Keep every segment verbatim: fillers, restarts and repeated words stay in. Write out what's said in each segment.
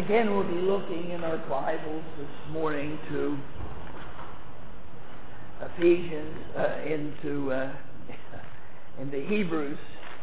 Again, we'll be looking in our Bibles this morning to Ephesians, uh, into uh, into Hebrews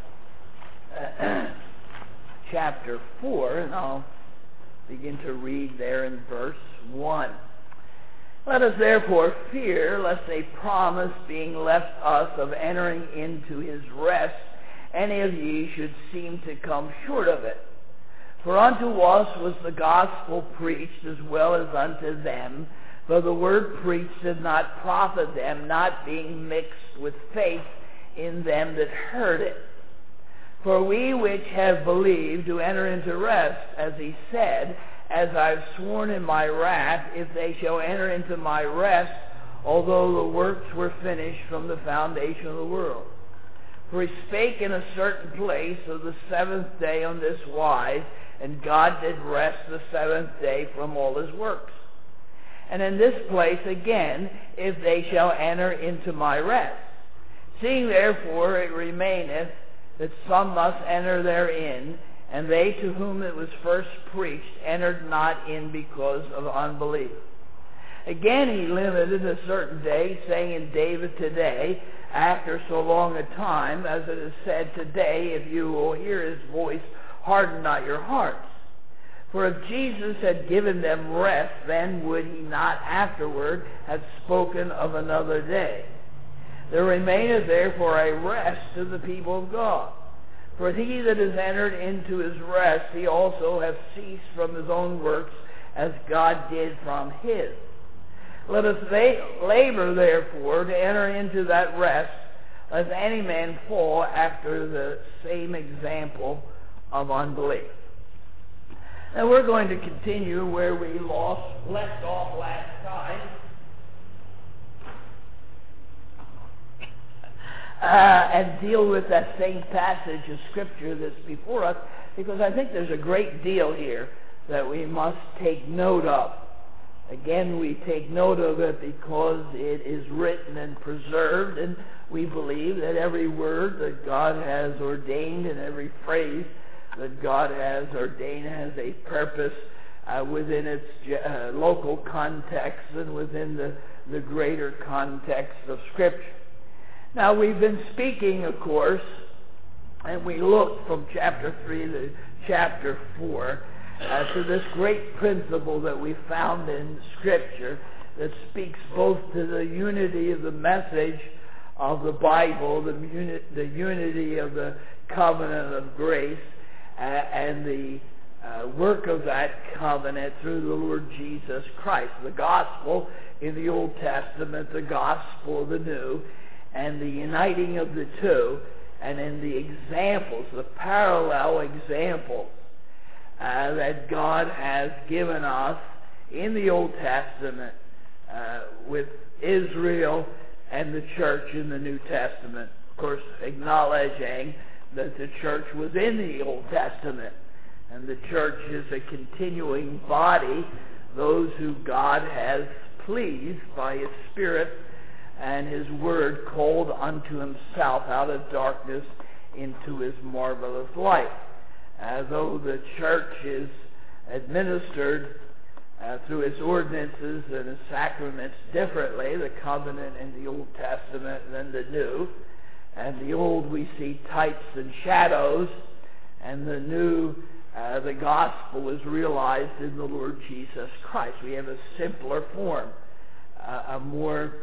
uh, chapter four, and I'll begin to read there in verse one. Let us therefore fear, lest a promise being left us of entering into his rest, any of ye should seem to come short of it. For unto us was the gospel preached as well as unto them, though the word preached did not profit them, not being mixed with faith in them that heard it. For we which have believed do enter into rest, as he said, as I've sworn in my wrath, if they shall enter into my rest, although the works were finished from the foundation of the world. For he spake in a certain place of the seventh day on this wise, and God did rest the seventh day from all his works. And in this place again, if they shall enter into my rest. Seeing therefore it remaineth that some must enter therein, and they to whom it was first preached entered not in because of unbelief. Again he limited a certain day, saying in David today, after so long a time, as it is said today, if you will hear his voice, harden not your hearts. For if Jesus had given them rest, then would he not afterward have spoken of another day. There remaineth therefore a rest to the people of God. For he that is entered into his rest, he also hath ceased from his own works, as God did from his. Let us labor therefore to enter into that rest, lest any man fall after the same example of unbelief. Now we're going to continue where we lost, left off last time. Uh, and deal with that same passage of Scripture that's before us, because I think there's a great deal here that we must take note of. Again, we take note of it because it is written and preserved, and we believe that every word that God has ordained and every phrase that God has ordained has a purpose uh, within its uh, local context and within the, the greater context of Scripture. Now, we've been speaking, of course, and we looked from chapter three to chapter four uh, to this great principle that we found in Scripture that speaks both to the unity of the message of the Bible, the, uni- the unity of the covenant of grace, uh, and the uh, work of that covenant through the Lord Jesus Christ. The gospel in the Old Testament, the gospel of the New, and the uniting of the two, and in the examples, the parallel examples uh, that God has given us in the Old Testament uh, with Israel and the church in the New Testament. Of course, acknowledging that the church was in the Old Testament, and the church is a continuing body, those who God has pleased by his Spirit and his word called unto himself out of darkness into his marvelous light. As though the church is administered uh, through its ordinances and its sacraments differently, the covenant in the Old Testament than the New. And the old we see types and shadows, and the new, uh, the gospel is realized in the Lord Jesus Christ. We have a simpler form, uh, a more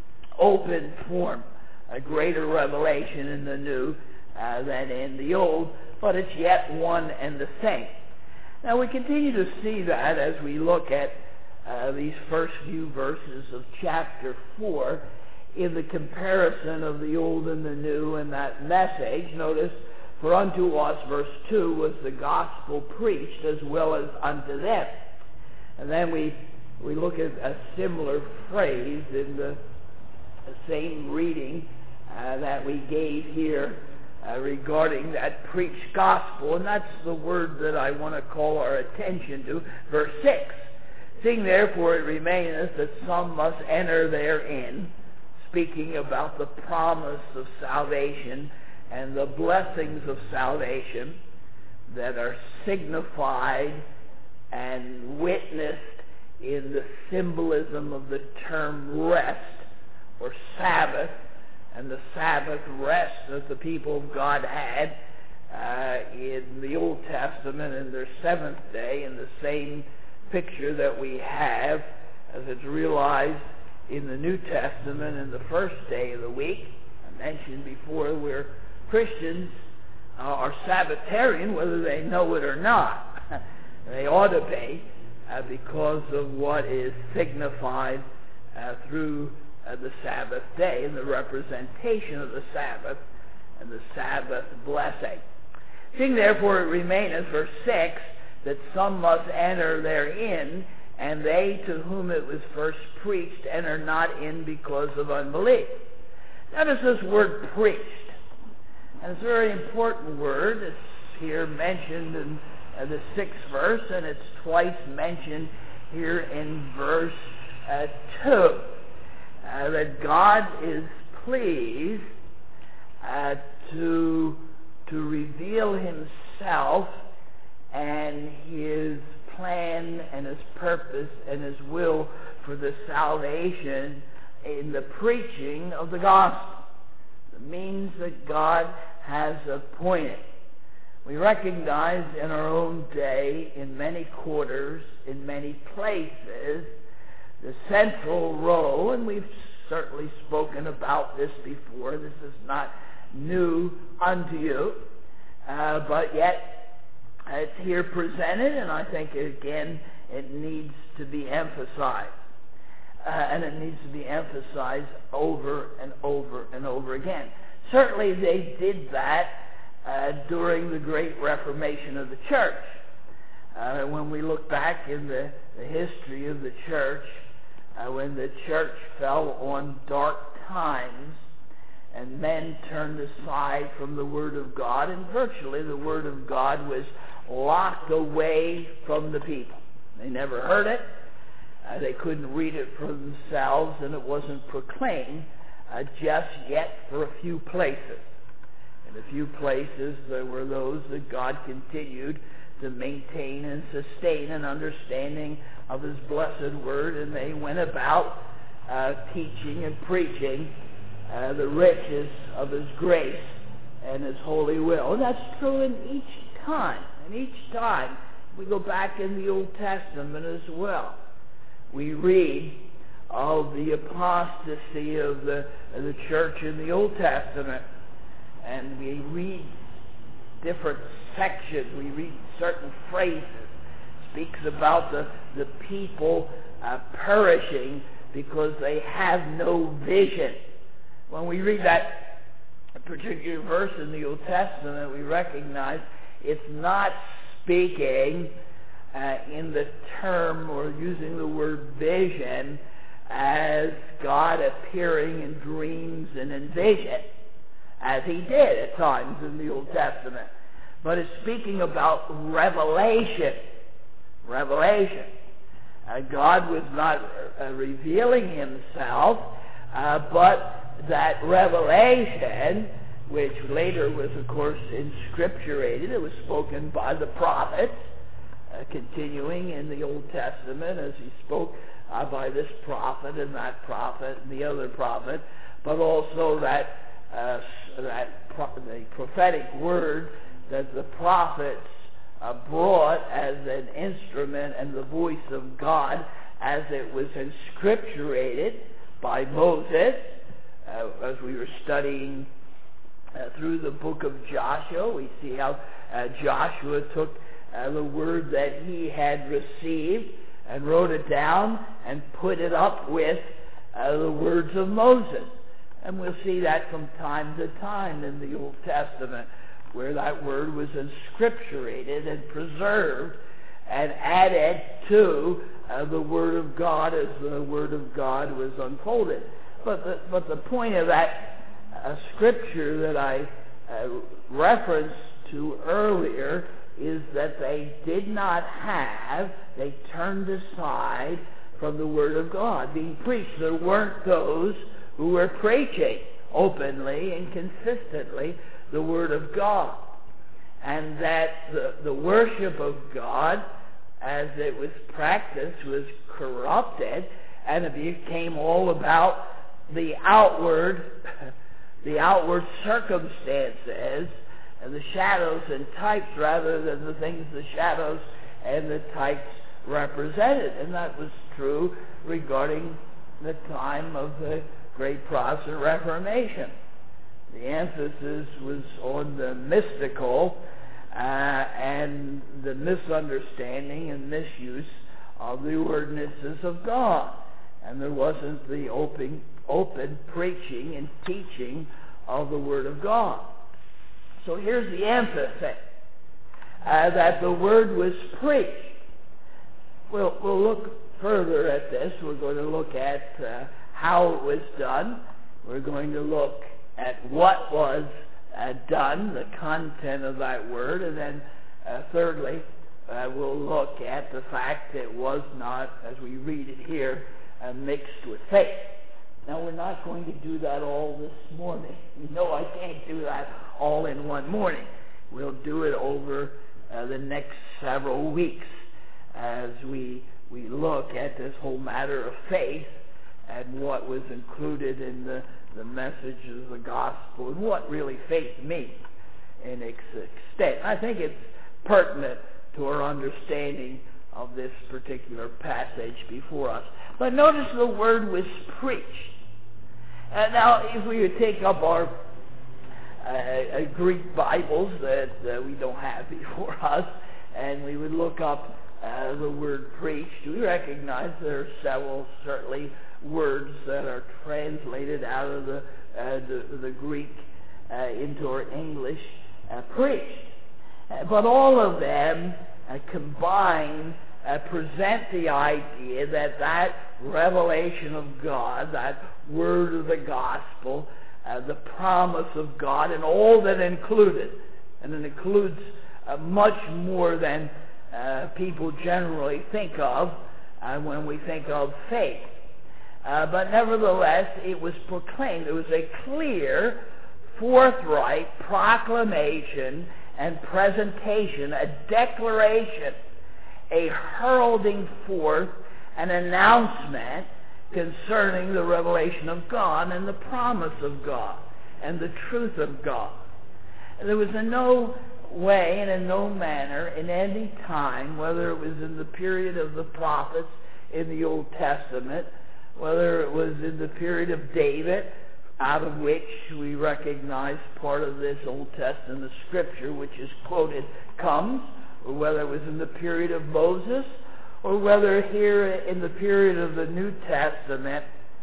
open form, a greater revelation in the new uh, than in the old, but it's yet one and the same. Now we continue to see that as we look at uh, these first few verses of chapter four in the comparison of the old and the new and that message. Notice, for unto us, verse two, was the gospel preached as well as unto them. And then we, we look at a similar phrase in the the same reading uh, that we gave here uh, regarding that preached gospel, and that's the word that I want to call our attention to, verse six. Seeing therefore it remaineth that some must enter therein, speaking about the promise of salvation and the blessings of salvation that are signified and witnessed in the symbolism of the term rest or Sabbath, and the Sabbath rest that the people of God had uh, in the Old Testament in their seventh day, in the same picture that we have as it's realized in the New Testament in the first day of the week. I mentioned before where Christians uh, are Sabbatarian, whether they know it or not. They ought to be, uh, because of what is signified uh, through uh, the Sabbath day and the representation of the Sabbath and the Sabbath blessing. Seeing therefore it remaineth, verse six, that some must enter therein, and they to whom it was first preached enter not in because of unbelief. Notice this word preached. And it's a very important word. It's here mentioned in uh, the sixth verse, and it's twice mentioned here in verse uh, two. Uh, that God is pleased uh, to, to reveal himself and his plan and his purpose and his will for the salvation in the preaching of the gospel, the means that God has appointed. We recognize in our own day, in many quarters, in many places, the central role, and we've certainly spoken about this before. This is not new unto you, uh, but yet it's here presented, and I think, again, it needs to be emphasized. Uh, and it needs to be emphasized over and over and over again. Certainly they did that uh, during the Great Reformation of the church. Uh, when we look back in the, the history of the church, uh, when the church fell on dark times, and men turned aside from the Word of God, and virtually the Word of God was locked away from the people. They never heard it. Uh, they couldn't read it for themselves, and it wasn't proclaimed uh, just yet for a few places. In a few places, there were those that God continued to maintain and sustain an understanding of His blessed Word, and they went about uh, teaching and preaching uh, the riches of His grace and His holy will. And that's true in each time. And each time, we go back in the Old Testament as well. We read of the apostasy of the, of the church in the Old Testament, and we read different sections. We read certain phrases. It speaks about the, the people uh, perishing because they have no vision. When we read that particular verse in the Old Testament, we recognize it's not speaking Uh, in the term or using the word vision as God appearing in dreams and in vision, as he did at times in the Old Testament. But it's speaking about revelation. Revelation. Uh, God was not uh, revealing himself, uh, but that revelation, which later was, of course, inscripturated, it was spoken by the prophets, Uh, continuing in the Old Testament as he spoke uh, by this prophet and that prophet and the other prophet, but also that uh, that pro- the prophetic word that the prophets uh, brought as an instrument and the voice of God as it was inscripturated by Moses, uh, as we were studying uh, through the book of Joshua. We see how uh, Joshua took Uh, the word that he had received and wrote it down and put it up with uh, the words of Moses. And we'll see that from time to time in the Old Testament, where that word was inscripturated and preserved and added to uh, the Word of God as the Word of God was unfolded. But the, but the point of that uh, scripture that I uh, referenced to earlier is that they did not have, they turned aside from the Word of God being preached. There weren't those who were preaching openly and consistently the Word of God. And that the, the worship of God as it was practiced, was corrupted, and it became all about the outward, the outward circumstances, and the shadows and types, rather than the things the shadows and the types represented. And that was true regarding the time of the great Protestant Reformation. The emphasis was on the mystical uh, and the misunderstanding and misuse of the ordinances of God. And there wasn't the open, open preaching and teaching of the Word of God. So here's the emphasis, uh, that the Word was preached. We'll, we'll look further at this. We're going to look at uh, how it was done. We're going to look at what was uh, done, the content of that Word, and then uh, thirdly, uh, we'll look at the fact that it was not, as we read it here, uh, mixed with faith. Now, we're not going to do that all this morning. You know I can't do that all in one morning. We'll do it over uh, the next several weeks as we we look at this whole matter of faith and what was included in the, the message of the gospel and what really faith means in its extent. I think it's pertinent to our understanding of this particular passage before us. But notice the word was preached. And now, if we would take up our uh, uh, Greek Bibles that uh, we don't have before us, and we would look up uh, the word preached, we recognize there are several, certainly, words that are translated out of the uh, the, the Greek uh, into our English, uh, preached. Uh, but all of them uh, combine Uh, present the idea that that revelation of God, that word of the gospel, uh, the promise of God, and all that included, and it includes uh, much more than uh, people generally think of uh, when we think of faith. Uh, but nevertheless, it was proclaimed. It was a clear, forthright proclamation and presentation, a declaration, a heralding forth, an announcement concerning the revelation of God and the promise of God and the truth of God. And there was in no way and in no manner in any time, whether it was in the period of the prophets in the Old Testament, whether it was in the period of David, out of which we recognize part of this Old Testament scripture which is quoted comes, or whether it was in the period of Moses, or whether here in the period of the New Testament,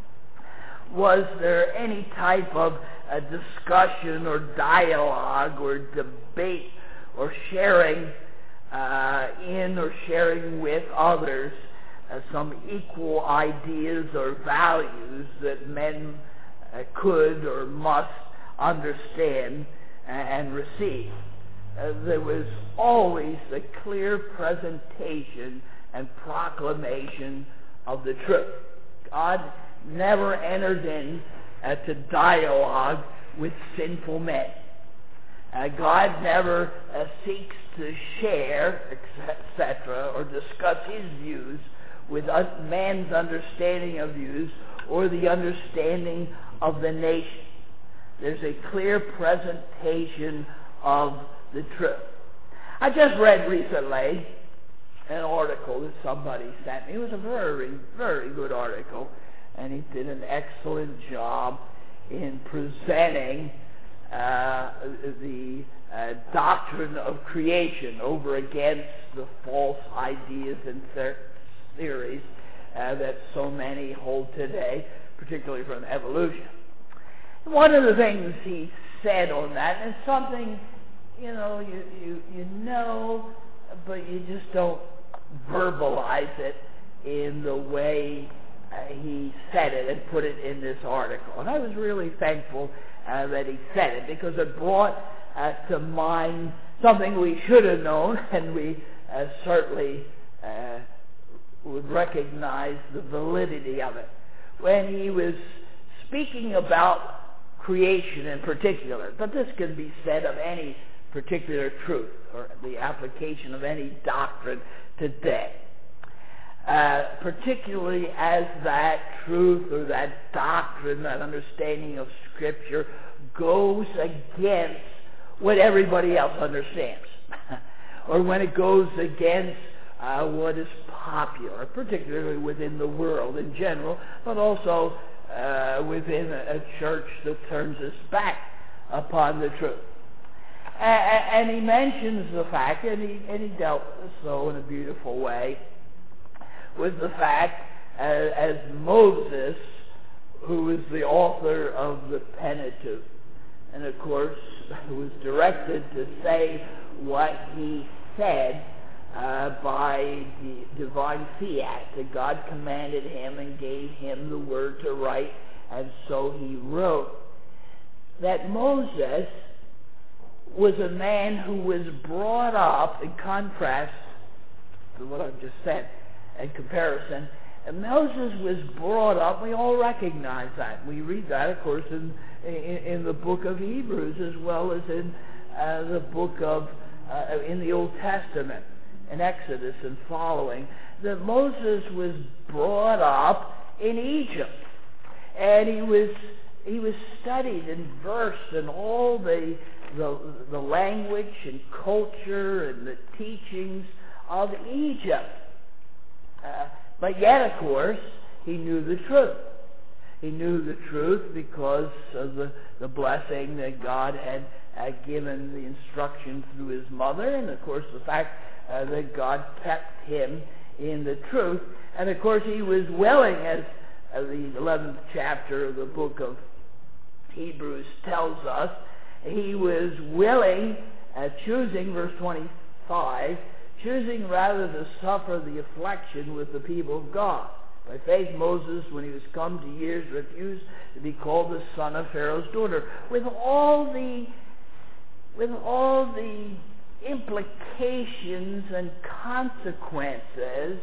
was there any type of a discussion or dialogue or debate or sharing uh, in or sharing with others uh, some equal ideas or values that men uh, could or must understand and receive. Uh, there was always a clear presentation and proclamation of the truth. God never entered in uh, to dialogue with sinful men. Uh, God never uh, seeks to share, et cetera, or discuss his views with un- man's understanding of views or the understanding of the nation. There's a clear presentation of the truth. I just read recently an article that somebody sent me. It was a very, very good article, and he did an excellent job in presenting uh, the uh, doctrine of creation over against the false ideas and ther- theories uh, that so many hold today, particularly from evolution. One of the things he said on that is something you know, you, you, you know, but you just don't verbalize it in the way uh, he said it and put it in this article. And I was really thankful uh, that he said it, because it brought uh, to mind something we should have known, and we uh, certainly uh, would recognize the validity of it. When he was speaking about creation in particular, but this can be said of any particular truth or the application of any doctrine today. Uh, particularly as that truth or that doctrine, that understanding of Scripture goes against what everybody else understands. Or when it goes against uh, what is popular, particularly within the world in general, but also uh, within a, a church that turns its back upon the truth. And, and he mentions the fact, and he, and he dealt with so in a beautiful way, with the fact as, as Moses, who is the author of the Pentateuch, and of course was directed to say what he said uh, by the divine fiat, that God commanded him and gave him the word to write, and so he wrote. That Moses was a man who was brought up, in contrast to what I've just said, in comparison, and Moses was brought up, we all recognize that. We read that, of course, in, in, in the book of Hebrews, as well as in uh, the book of, uh, in the Old Testament, in Exodus and following, that Moses was brought up in Egypt. And he was, he was studied and versed in all the, the, the language and culture and the teachings of Egypt. Uh, but yet, of course, he knew the truth. He knew the truth because of the, the blessing that God had, had given the instruction through his mother, and of course the fact uh, that God kept him in the truth. And of course he was willing, as uh, the eleventh chapter of the book of Hebrews tells us, he was willing, uh, choosing, verse twenty-five, choosing rather to suffer the affliction with the people of God. By faith, Moses, when he was come to years, refused to be called the son of Pharaoh's daughter, with all the, with all the implications and consequences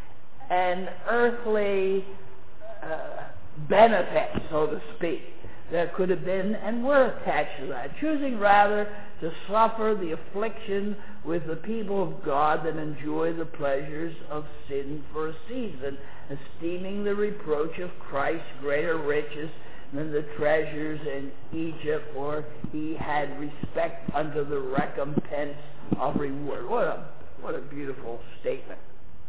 and earthly uh, benefits, so to speak, that could have been and were attached to that, choosing rather to suffer the affliction with the people of God than enjoy the pleasures of sin for a season, esteeming the reproach of Christ greater riches than the treasures in Egypt, for he had respect unto the recompense of reward. What a, what a beautiful statement.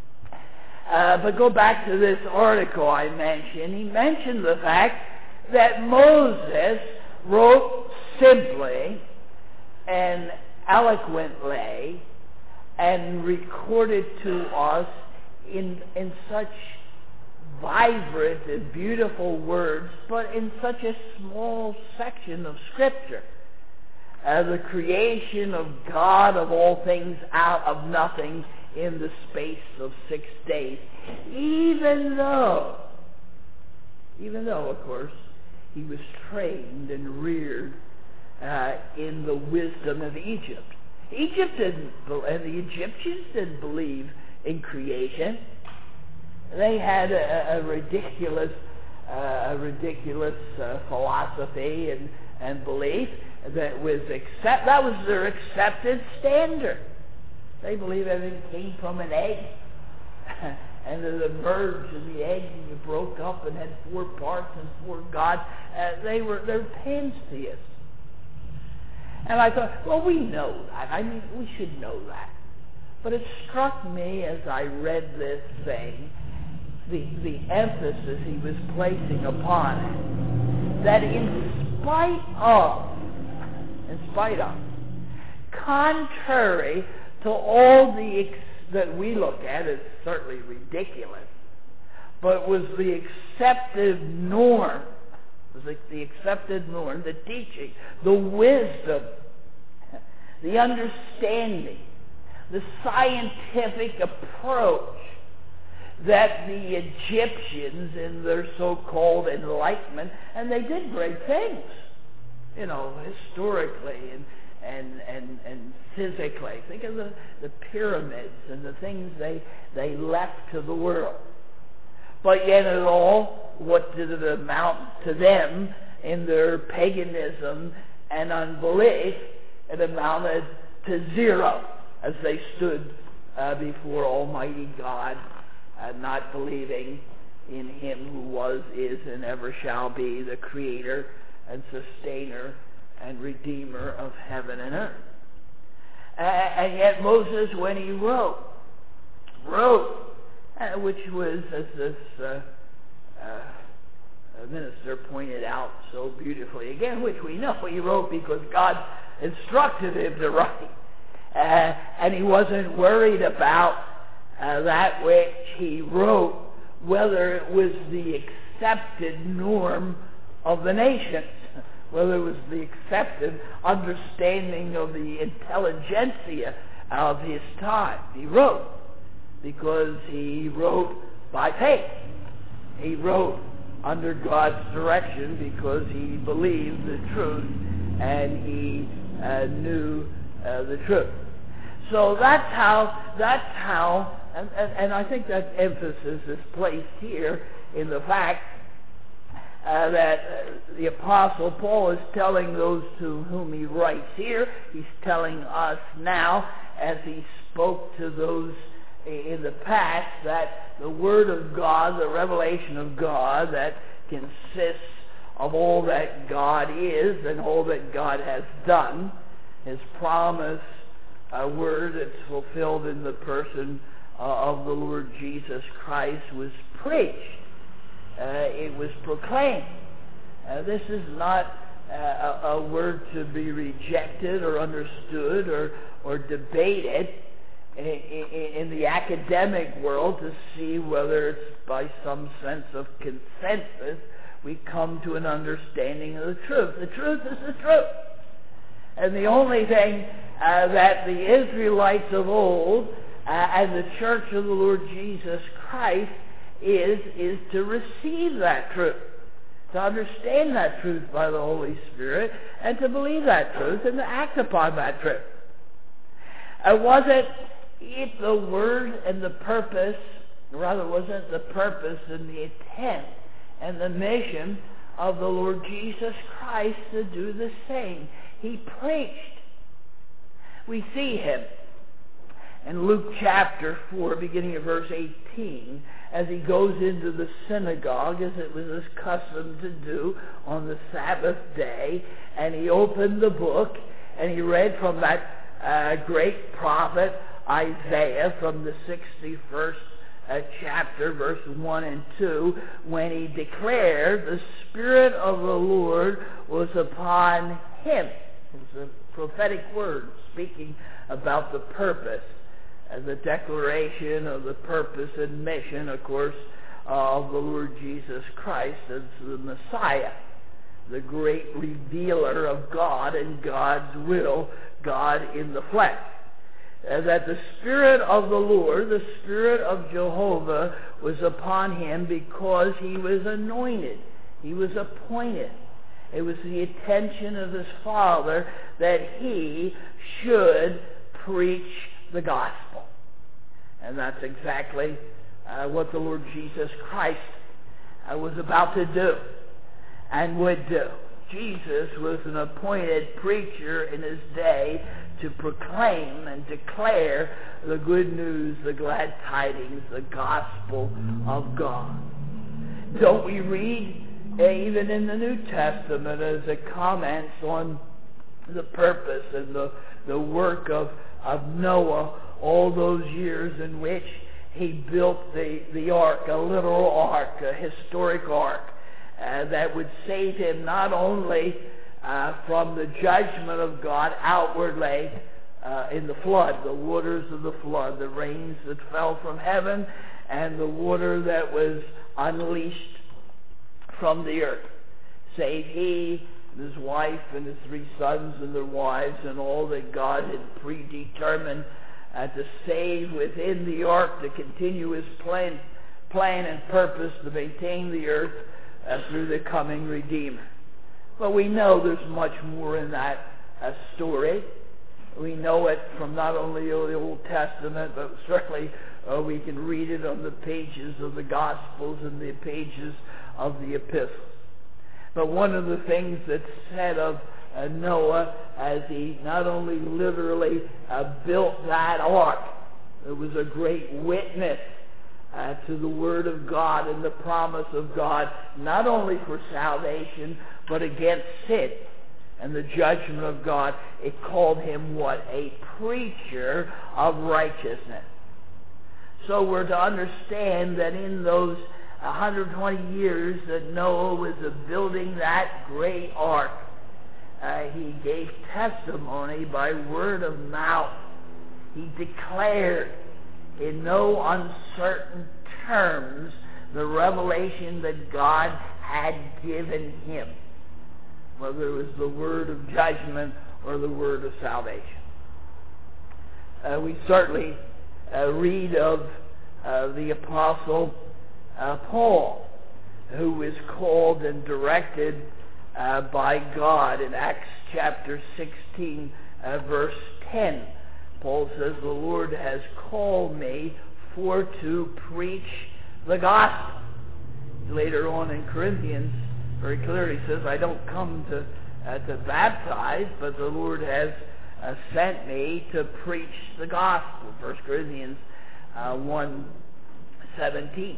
Uh, but go back to this article I mentioned. He mentioned the fact that Moses wrote simply and eloquently and recorded to us in, in such vibrant and beautiful words, but in such a small section of Scripture. Uh, the creation of God of all things out of nothing in the space of six days. Even though, even though, of course, he was trained and reared uh, in the wisdom of Egypt. Egypt didn't, and the Egyptians didn't believe in creation. They had a, a ridiculous, uh, a ridiculous uh, philosophy and, and belief that was accept. That was their accepted standard. They believed everything came from an egg, and that it emerged in the egg, and you broke up and had four parts and four gods. Uh, they were they're pantheists. And I thought, well, we know that. I mean, we should know that. But it struck me as I read this thing, the, the emphasis he was placing upon it, that in spite of, in spite of, contrary to all the ex- that we look at, it's certainly ridiculous, but was the accepted norm, was like the accepted norm, the teaching, the wisdom, the understanding, the scientific approach that the Egyptians in their so-called enlightenment, and they did great things, you know, historically and and and, and physically. Think of the, the pyramids and the things they they left to the world. But yet at all, what did it amount to them in their paganism and unbelief? It amounted to zero as they stood uh, before Almighty God, uh, not believing in Him who was, is, and ever shall be, the Creator and Sustainer and Redeemer of heaven and earth. Uh, and yet Moses, when he wrote, wrote, uh, which was, as this uh, uh, minister pointed out so beautifully, again, which we know he wrote because God instructed him to write. Uh, and he wasn't worried about uh, that which he wrote, whether it was the accepted norm of the nations, whether it was the accepted understanding of the intelligentsia of his time. He wrote because he wrote by faith. He wrote under God's direction because he believed the truth and he uh, knew uh, the truth. So that's how, that's how, and, and, and I think that emphasis is placed here in the fact uh, that uh, the Apostle Paul is telling those to whom he writes here, he's telling us now, as he spoke to those in the past, that the Word of God, the revelation of God that consists of all that God is and all that God has done, His promise, a word that's fulfilled in the person uh, of the Lord Jesus Christ, was preached. Uh, it was proclaimed. Uh, this is not uh, a, a word to be rejected or understood or, or debated in, in, in the academic world to see whether it's by some sense of consensus we come to an understanding of the truth. The truth is the truth. And the only thing uh, that the Israelites of old uh, and the church of the Lord Jesus Christ is, is to receive that truth, to understand that truth by the Holy Spirit, and to believe that truth and to act upon that truth. Uh, wasn't it the word and the purpose, rather wasn't the purpose and the intent and the mission of the Lord Jesus Christ to do the same? He preached. We see him in Luke chapter four, beginning of verse eighteen, as he goes into the synagogue, as it was his custom to do on the Sabbath day, and he opened the book, and he read from that uh, great prophet Isaiah from the sixty-first uh, chapter, verse one and two, when he declared, "The Spirit of the Lord was upon him." It's a prophetic word speaking about the purpose and the declaration of the purpose and mission, of course, of the Lord Jesus Christ as the Messiah, the great revealer of God and God's will, God in the flesh. And that the Spirit of the Lord, the Spirit of Jehovah, was upon him because he was anointed. He was appointed. It was the intention of his Father that he should preach the gospel. And that's exactly uh, what the Lord Jesus Christ uh, was about to do and would do. Jesus was an appointed preacher in his day to proclaim and declare the good news, the glad tidings, the gospel of God. Don't we read even in the New Testament as it comments on the purpose and the, the work of, of Noah, all those years in which he built the, the ark, a literal ark, a historic ark, uh, that would save him not only uh, from the judgment of God outwardly uh, in the flood, the waters of the flood, the rains that fell from heaven, and the water that was unleashed from the earth. Save he, and his wife, and his three sons, and their wives, and all that God had predetermined uh, to save within the ark, to continue his plan, plan and purpose to maintain the earth uh, through the coming Redeemer. But we know there's much more in that uh, story. We know it from not only the Old Testament, but certainly uh, we can read it on the pages of the Gospels and the pages of the epistles. But one of the things that's said of uh, Noah as he not only literally uh, built that ark. It was a great witness uh, to the Word of God and the promise of God, not only for salvation, but against sin and the judgment of God. It called him what? A preacher of righteousness. So we're to understand that in those one hundred twenty years that Noah was building that great ark, uh, he gave testimony by word of mouth. He declared in no uncertain terms the revelation that God had given him, whether it was the word of judgment or the word of salvation. Uh, we certainly uh, read of uh, the apostle uh, Paul, who was called and directed uh, by God in Acts chapter sixteen, uh, verse ten. Paul says, the Lord has called me for to preach the gospel. Later on in Corinthians, very clearly says, I don't come to uh, to baptize, but the Lord has uh, sent me to preach the gospel. First Corinthians uh, one seventeen.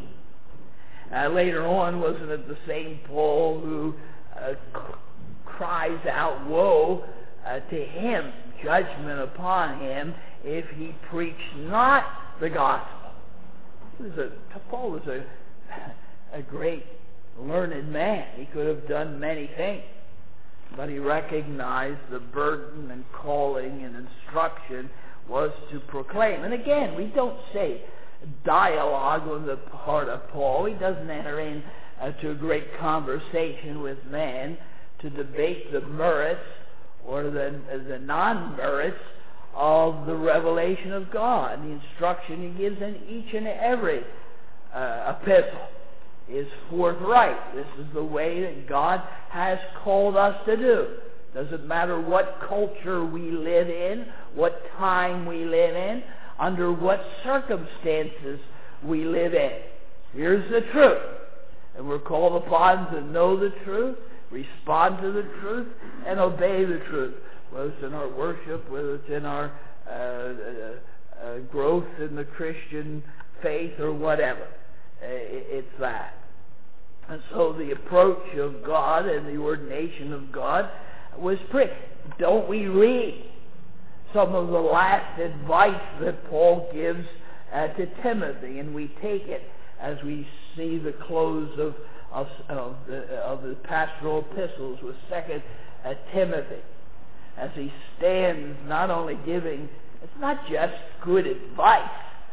Uh, later on, wasn't it the same Paul who uh, c- cries out, woe uh, to him, judgment upon him, if he preached not the gospel? He was a, Paul was a, a great learned man. He could have done many things, but he recognized the burden and calling and instruction was to proclaim. And again, we don't say dialogue on the part of Paul. He doesn't enter into uh, a great conversation with man to debate the merits or the, the non-merits of the revelation of God. The instruction he gives in each and every uh, epistle is forthright. This is the way that God has called us to do. Doesn't matter what culture we live in, what time we live in, under what circumstances we live in. Here's the truth. And we're called upon to know the truth, respond to the truth, and obey the truth. Whether it's in our worship, whether it's in our uh, uh, uh, growth in the Christian faith or whatever. Uh, it's that. And so the approach of God and the ordination of God was pretty. Don't we read some of the last advice that Paul gives uh, to Timothy, and we take it as we see the close of of, of, the, of the pastoral epistles with Second uh, Timothy, as he stands not only giving, it's not just good advice,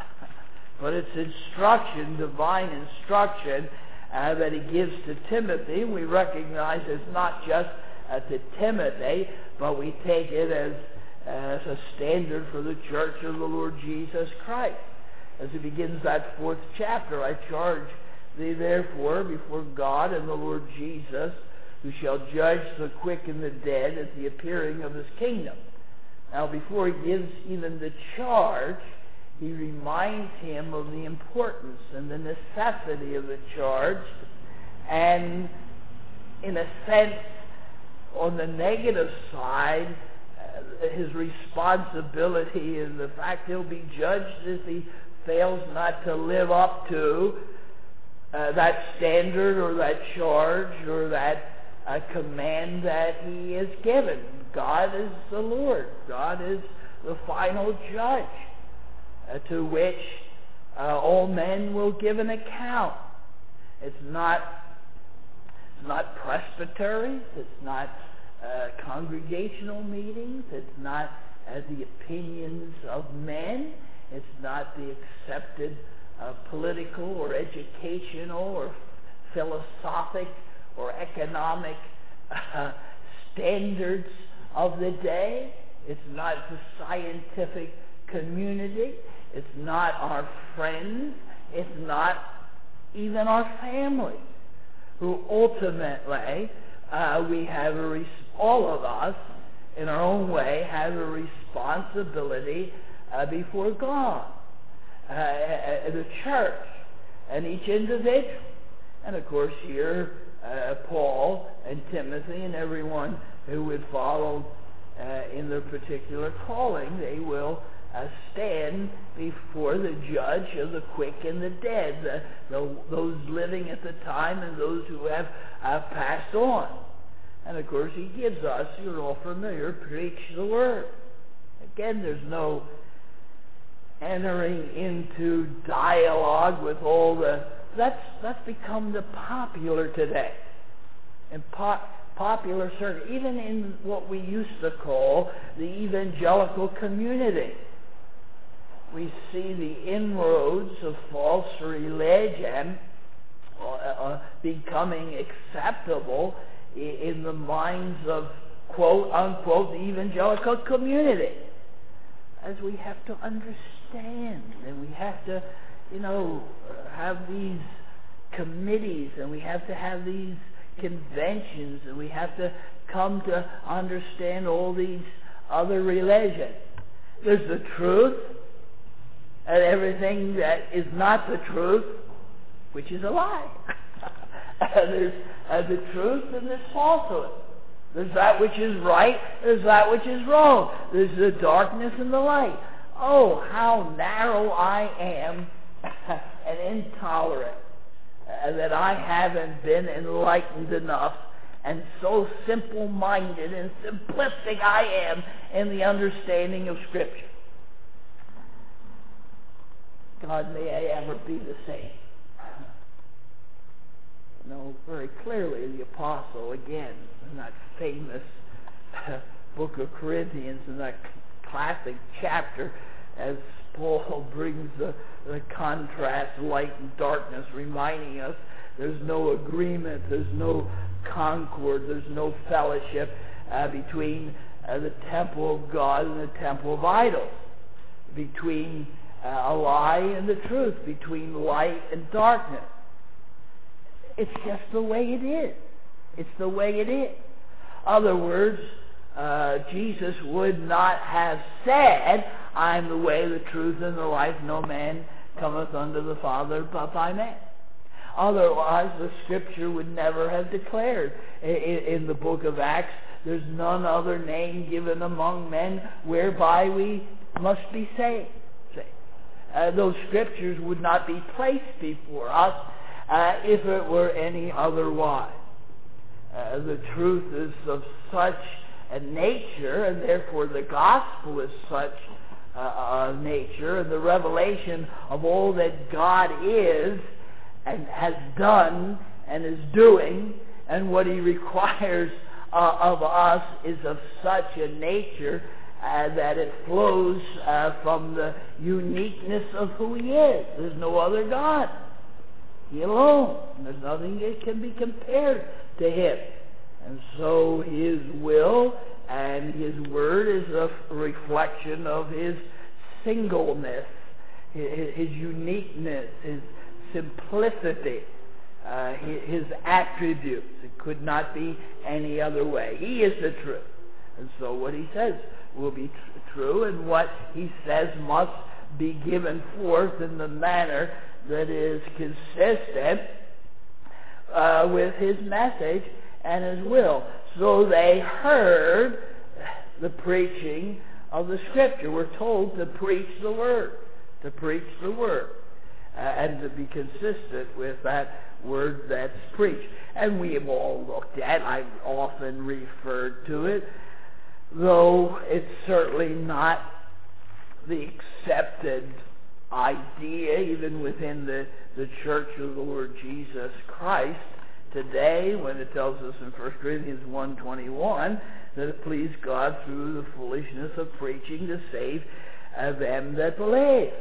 but it's instruction, divine instruction uh, that he gives to Timothy. We recognize it's not just uh, to Timothy, but we take it as as a standard for the church of the Lord Jesus Christ. As he begins that fourth chapter, I charge thee therefore before God and the Lord Jesus, who shall judge the quick and the dead at the appearing of his kingdom. Now, before he gives even the charge, he reminds him of the importance and the necessity of the charge, and in a sense, on the negative side, his responsibility and the fact he'll be judged if he fails not to live up to uh, that standard or that charge or that uh, command that he is given. God is the Lord. God is the final judge uh, to which uh, all men will give an account. It's not, it's not presbyteries. It's not Uh, congregational meetings. It's not uh, the opinions of men. It's not the accepted uh, political or educational or philosophic or economic uh, standards of the day. It's not the scientific community. It's not our friends. It's not even our family, who ultimately uh, we have a responsibility. All of us, in our own way, have a responsibility uh, before God, uh, the church, and each individual. And of course here, uh, Paul and Timothy and everyone who would follow uh, in their particular calling. They will uh, stand before the judge of the quick and the dead, the, the, those living at the time and those who have uh, passed on. And of course, he gives us, you're all familiar, preach the word. Again, there's no entering into dialogue with all the... That's, that's become the popular today. And po- popular, certainly, even in what we used to call the evangelical community. We see the inroads of false religion uh, uh, becoming acceptable in the minds of, quote, unquote, the evangelical community. As we have to understand, and we have to, you know, have these committees, and we have to have these conventions, and we have to come to understand all these other religions. There's the truth, and everything that is not the truth, which is a lie. There's uh, the truth and there's falsehood. There's that which is right, there's that which is wrong. There's the darkness and the light. Oh, how narrow I am and intolerant uh, that I haven't been enlightened enough, and so simple-minded and simplistic I am in the understanding of Scripture. God, may I ever be the same. You know, very clearly the apostle, again, in that famous book of Corinthians, in that classic chapter, as Paul brings the, the contrast, light and darkness, reminding us there's no agreement, there's no concord, there's no fellowship uh, between uh, the temple of God and the temple of idols, between uh, a lie and the truth, between light and darkness. It's just the way it is. It's the way it is. Other words, uh, Jesus would not have said, I am the way, the truth, and the life. No man cometh unto the Father but by me. Otherwise, the Scripture would never have declared in, in the book of Acts, there's none other name given among men whereby we must be saved. Uh, those Scriptures would not be placed before us Uh, if it were any otherwise. Uh, the truth is of such a nature, and therefore the gospel is such uh, a nature, and the revelation of all that God is and has done and is doing, and what he requires uh, of us is of such a nature uh, that it flows uh, from the uniqueness of who he is. There's no other God. He alone. There's nothing that can be compared to him. And so his will and his word is a reflection of his singleness, his uniqueness, his simplicity, uh, his attributes. It could not be any other way. He is the truth. And so what he says will be tr- true, and what he says must be given forth in the manner that is consistent uh, with his message and his will. So they heard the preaching of the Scripture. We're told to preach the Word, to preach the Word, uh, and to be consistent with that Word that's preached. And we have all looked at, I've often referred to it, though it's certainly not the accepted idea, even within the, the Church of the Lord Jesus Christ today, when it tells us in First Corinthians one twenty-one that it pleased God through the foolishness of preaching to save uh, them that believe.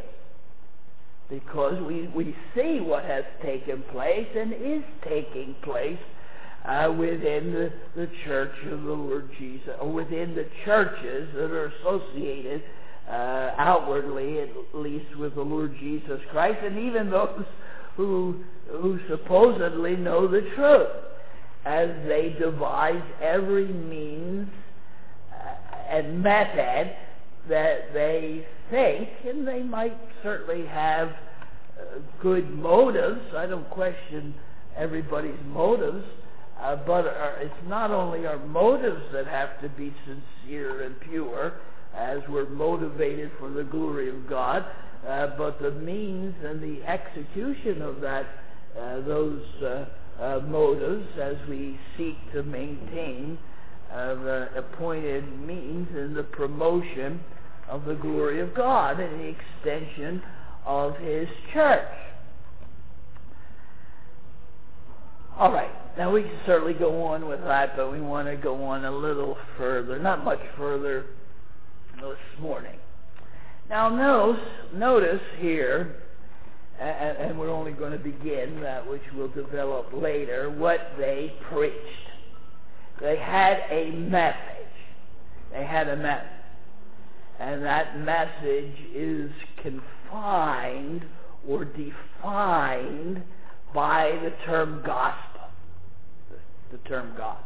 Because we, we see what has taken place and is taking place uh, within the, the Church of the Lord Jesus, or within the churches that are associated Uh, outwardly, at least, with the Lord Jesus Christ, and even those who who supposedly know the truth, as they devise every means uh, and method that they think, and they might certainly have uh, good motives. I don't question everybody's motives, uh, but our, it's not only our motives that have to be sincere and pure, as we're motivated for the glory of God, uh, but the means and the execution of that, uh, those uh, uh, motives, as we seek to maintain uh, the appointed means in the promotion of the glory of God and the extension of His church. All right, now we can certainly go on with that, but we want to go on a little further, not much further this morning. Now notice, notice here, and, and we're only going to begin that which we'll develop later, what they preached. They had a message. They had a message. And that message is confined or defined by the term gospel. The, the term gospel.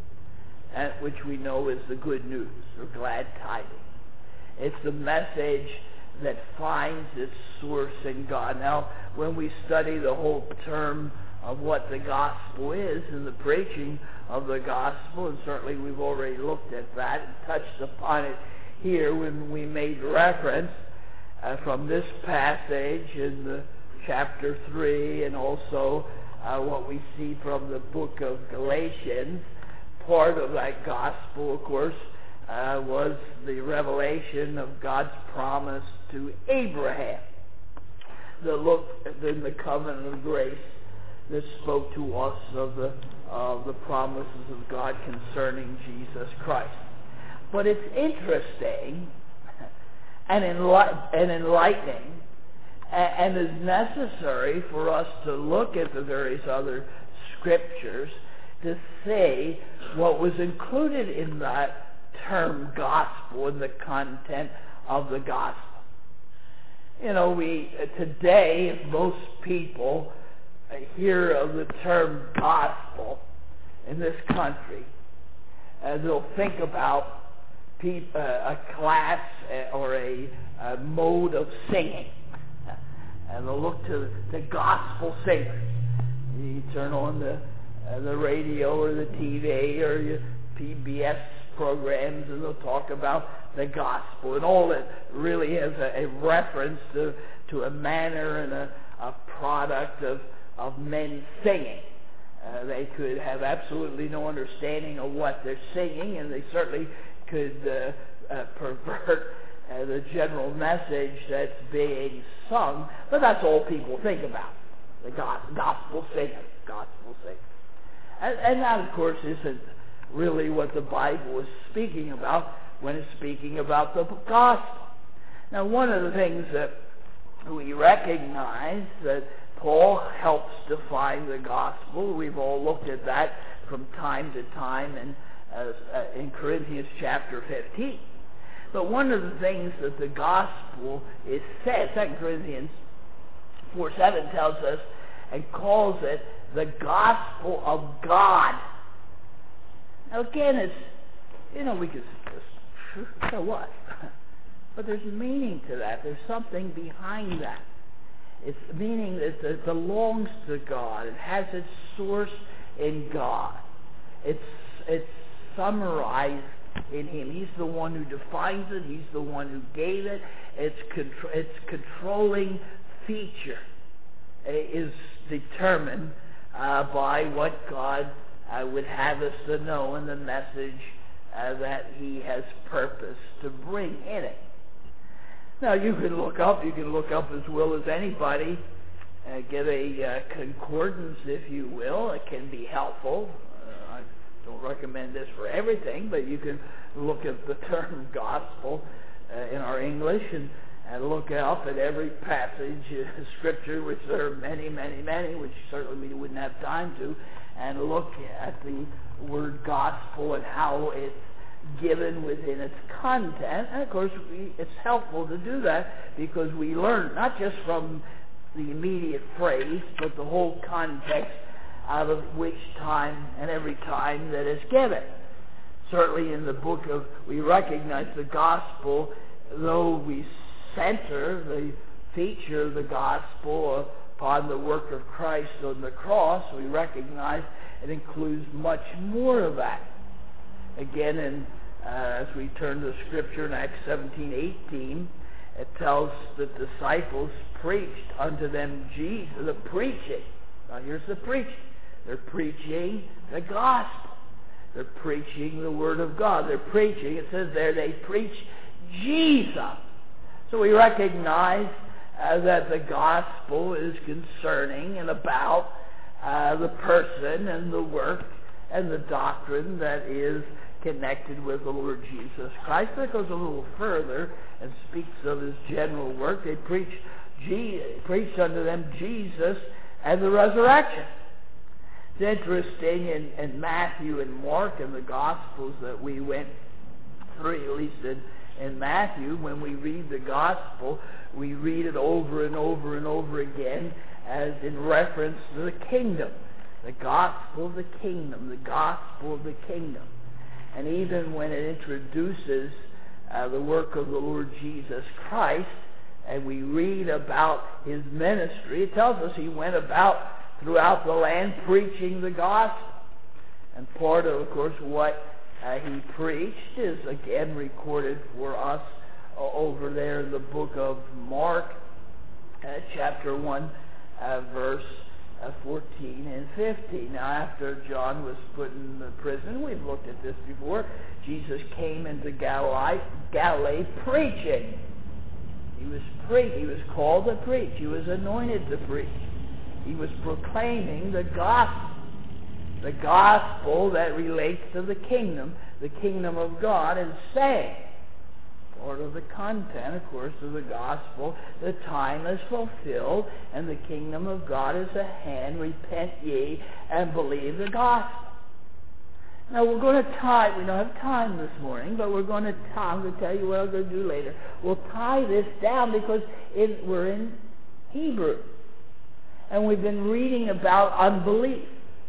And which we know is the good news or glad tidings. It's the message that finds its source in God. Now, when we study the whole term of what the gospel is and the preaching of the gospel, and certainly we've already looked at that and touched upon it here when we made reference uh, from this passage in the chapter three, and also uh, what we see from the book of Galatians. Part of that gospel, of course, uh, was the revelation of God's promise to Abraham. The look in the covenant of grace that spoke to us of the of the promises of God concerning Jesus Christ. But it's interesting and, enli- and enlightening and, and is necessary for us to look at the various other scriptures to see what was included in that term gospel and the content of the gospel. You know, we today, if most people hear of the term gospel in this country, uh, they'll think about pe- uh, a class uh, or a, a mode of singing. And they'll look to the gospel singers. You turn on the uh, the radio or the T V or your P B S programs, and they'll talk about the gospel. And all it really is a, a reference to, to a manner and a, a product of, of men singing. Uh, they could have absolutely no understanding of what they're singing, and they certainly could uh, uh, pervert uh, the general message that's being sung, but that's all people think about, the go- gospel singers, gospel singers. And, and that, of course, isn't really what the Bible is speaking about when it's speaking about the gospel. Now, one of the things that we recognize that Paul helps define the gospel, we've all looked at that from time to time in, uh, uh, in Corinthians chapter fifteen. But one of the things that the gospel is said, Second Corinthians four seven tells us and calls it the gospel of God. Now again, it's, you know, we could just, so what? But there's meaning to that. There's something behind that. It's meaning that it belongs to God. It has its source in God. It's, it's summarized in Him. He's the one who defines it. He's the one who gave it. Its, contr- its controlling feature is determined uh, by what God uh, would have us to know in the message uh, that He has purposed to bring in it. Now, you can look up, you can look up as well as anybody, uh, get a uh, concordance, if you will. It can be helpful. Uh, I don't recommend this for everything, but you can look at the term gospel uh, in our English and, and look up at every passage of Scripture, which there are many, many, many, which certainly we wouldn't have time to, and look at the word gospel and how it's given within its content. And of course, we, it's helpful to do that because we learn not just from the immediate phrase, but the whole context out of which time and every time that is given. Certainly in the book of, we recognize the gospel, though we center the feature of the gospel upon the work of Christ on the cross, we recognize it includes much more of that. Again, in, uh, as we turn to Scripture in Acts seventeen eighteen, it tells the disciples preached unto them Jesus, the preaching. Now here's the preaching. They're preaching the gospel. They're preaching the Word of God. They're preaching, it says there, they preach Jesus. So we recognize uh, that the gospel is concerning and about uh, the person and the work and the doctrine that is connected with the Lord Jesus Christ. That goes a little further and speaks of his general work. They preach, Je- preach unto them Jesus and the resurrection. It's interesting in, in Matthew and Mark and the Gospels that we went through, at least in, in Matthew, when we read the Gospel, we read it over and over and over again as in reference to the kingdom. The gospel of the kingdom, the gospel of the kingdom. And even when it introduces uh, the work of the Lord Jesus Christ, and we read about his ministry, it tells us he went about throughout the land preaching the gospel. And part of, of course, what uh, he preached is again recorded for us uh, over there in the book of Mark, uh, chapter one, uh, verse uh, fourteen and fifteen. Now, after John was put in the prison, we've looked at this before, Jesus came into Galilee, Galilee preaching. He was pre- He was called to preach. He was anointed to preach. He was proclaiming the gospel, the gospel that relates to the kingdom, the kingdom of God, and saying, part of the content, of course, of the gospel, the time is fulfilled, and the kingdom of God is at hand. Repent ye and believe the gospel. Now we're going to tie, we don't have time this morning, but we're going to tie, I'm going to tell you what I'm going to do later. We'll tie this down because it, we're in Hebrew. And we've been reading about unbelief.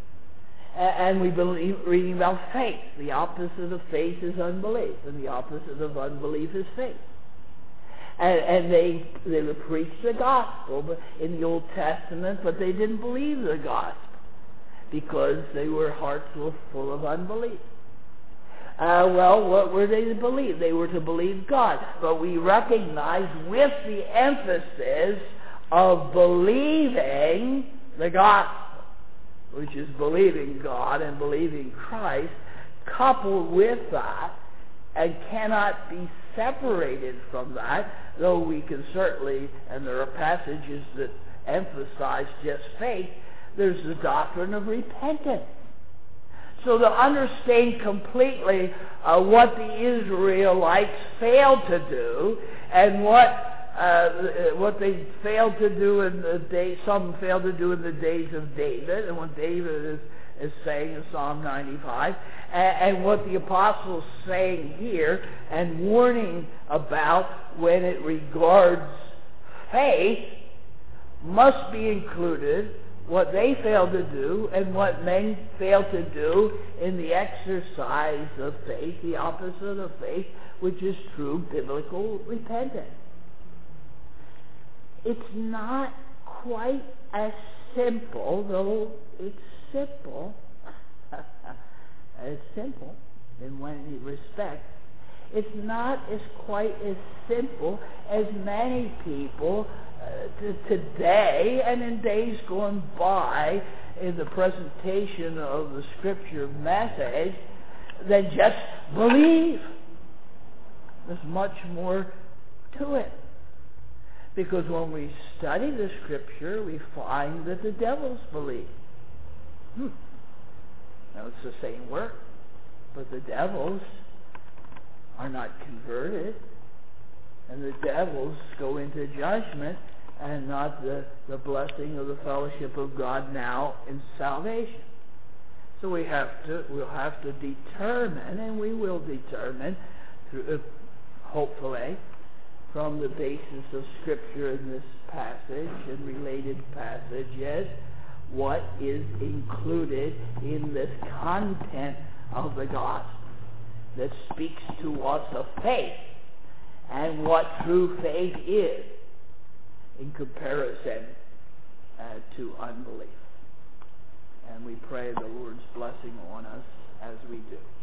And we've been reading about faith. The opposite of faith is unbelief. And the opposite of unbelief is faith. And, and they, they would preach the gospel but in the Old Testament, but they didn't believe the gospel because they were hearts were full of unbelief. Uh, well, what were they to believe? They were to believe God. But we recognize with the emphasis of believing the gospel, which is believing God and believing Christ, coupled with that, and cannot be separated from that, though we can certainly, and there are passages that emphasize just faith, there's the doctrine of repentance. So to understand completely uh, what the Israelites failed to do, and what Uh, what they failed to do in the day, some failed to do in the days of David, and what David is, is saying in Psalm ninety-five, and, and what the apostles saying here and warning about when it regards faith must be included. What they failed to do and what men failed to do in the exercise of faith, the opposite of faith, which is true biblical repentance. It's not quite as simple, though it's simple. It's simple in one respect. It's not as quite as simple as many people uh, to today and in days gone by in the presentation of the Scripture message than just believe. There's much more to it. Because when we study the Scripture, we find that the devils believe. Hmm. Now, it's the same word, but the devils are not converted, and the devils go into judgment and not the, the blessing of the fellowship of God now in salvation. So we have to, we'll have to determine, and we will determine, through, uh, hopefully, from the basis of Scripture in this passage and related passages, what is included in this content of the gospel that speaks to us of faith and what true faith is in comparison uh, to unbelief. And we pray the Lord's blessing on us as we do.